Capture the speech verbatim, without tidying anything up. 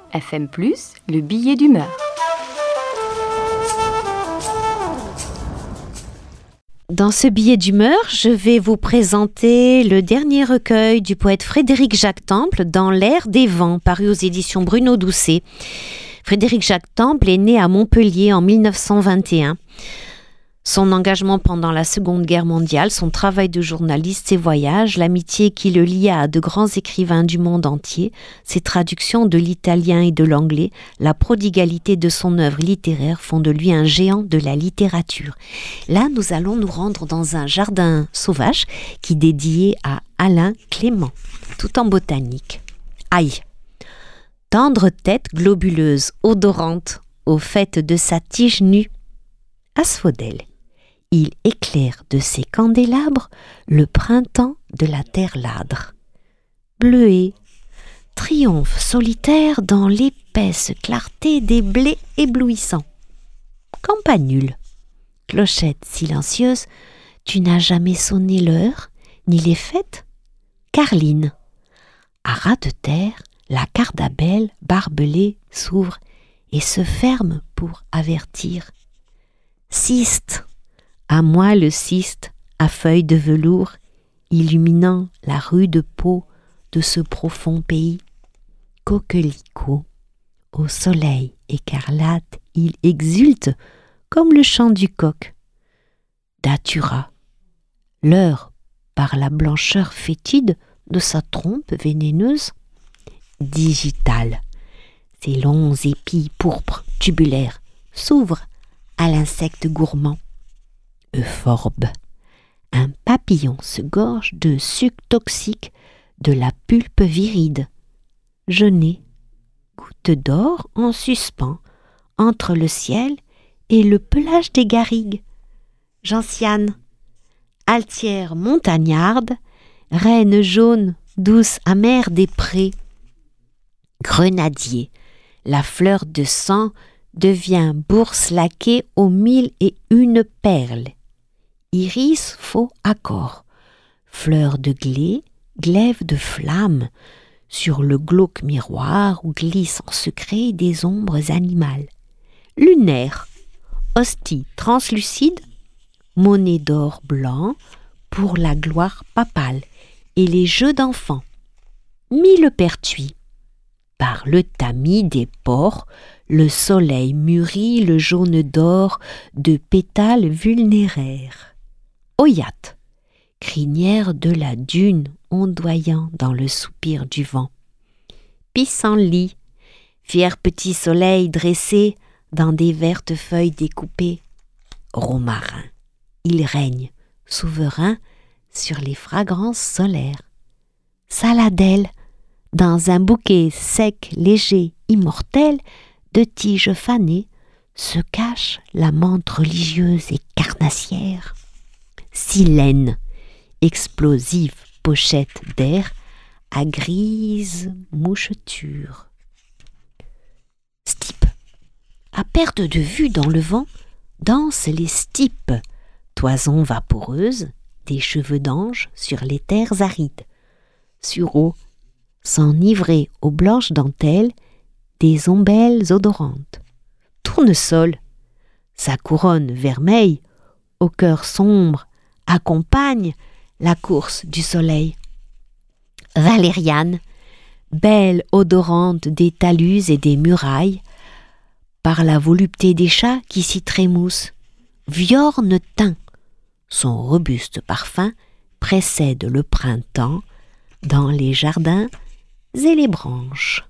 F M plus, le billet d'humeur. Dans ce billet d'humeur, je vais vous présenter le dernier recueil du poète Frédéric Jacques Temple, Dans l'air des vents, paru aux éditions Bruno Doucet. Frédéric Jacques Temple est né à Montpellier en mille neuf cent vingt et un. Son engagement pendant la Seconde Guerre mondiale, son travail de journaliste, ses voyages, l'amitié qui le lia à de grands écrivains du monde entier, ses traductions de l'italien et de l'anglais, la prodigalité de son œuvre littéraire font de lui un géant de la littérature. Là, nous allons nous rendre dans un jardin sauvage qui est dédié à Alain Clément, tout en botanique. Aïe! Tendre tête globuleuse, odorante, au fait de sa tige nue, asphodèle. Il éclaire de ses candélabres le printemps de la terre ladre. Bleuet, triomphe solitaire dans l'épaisse clarté des blés éblouissants. Campanule, clochette silencieuse, tu n'as jamais sonné l'heure, ni les fêtes? Carline, à ras de terre, la cardabelle barbelée s'ouvre et se ferme pour avertir. Cyste, à moi le cyste, à feuilles de velours, illuminant la rude peau de ce profond pays. Coquelicot, au soleil écarlate, il exulte comme le chant du coq. Datura, l'heure par la blancheur fétide de sa trompe vénéneuse. Digital, ses longs épis pourpres tubulaires s'ouvrent à l'insecte gourmand. Euphorbe, un papillon se gorge de suc toxique de la pulpe viride. Genêt, goutte d'or en suspens entre le ciel et le pelage des garrigues. Gentiane, altière montagnarde, reine jaune, douce amère des prés. Grenadier, la fleur de sang devient bourse laquée aux mille et une perles. Iris faux accord, fleur de glé, glaive de flamme, sur le glauque miroir où glissent en secret des ombres animales. Lunaire, hostie translucide, monnaie d'or blanc pour la gloire papale et les jeux d'enfants. Millepertuis, par le tamis des porcs, le soleil mûrit le jaune d'or de pétales vulnéraires. Oyate, crinière de la dune ondoyant dans le soupir du vent. Pissenlit, fier petit soleil dressé dans des vertes feuilles découpées. Romarin, il règne, souverain, sur les fragrances solaires. Saladelle, dans un bouquet sec, léger, immortel, de tiges fanées, se cache la menthe religieuse et carnassière. Silène, explosive pochette d'air à grise moucheture. Stipe, à perte de vue dans le vent, dansent les stipes, toison vaporeuse, des cheveux d'ange sur les terres arides. Sureau, s'enivrer aux blanches dentelles des ombelles odorantes. Tournesol, sa couronne vermeille, au cœur sombre, accompagne la course du soleil. Valériane, belle odorante des talus et des murailles, par la volupté des chats qui s'y trémoussent. Viorne thym, son robuste parfum précède le printemps dans les jardins et les branches.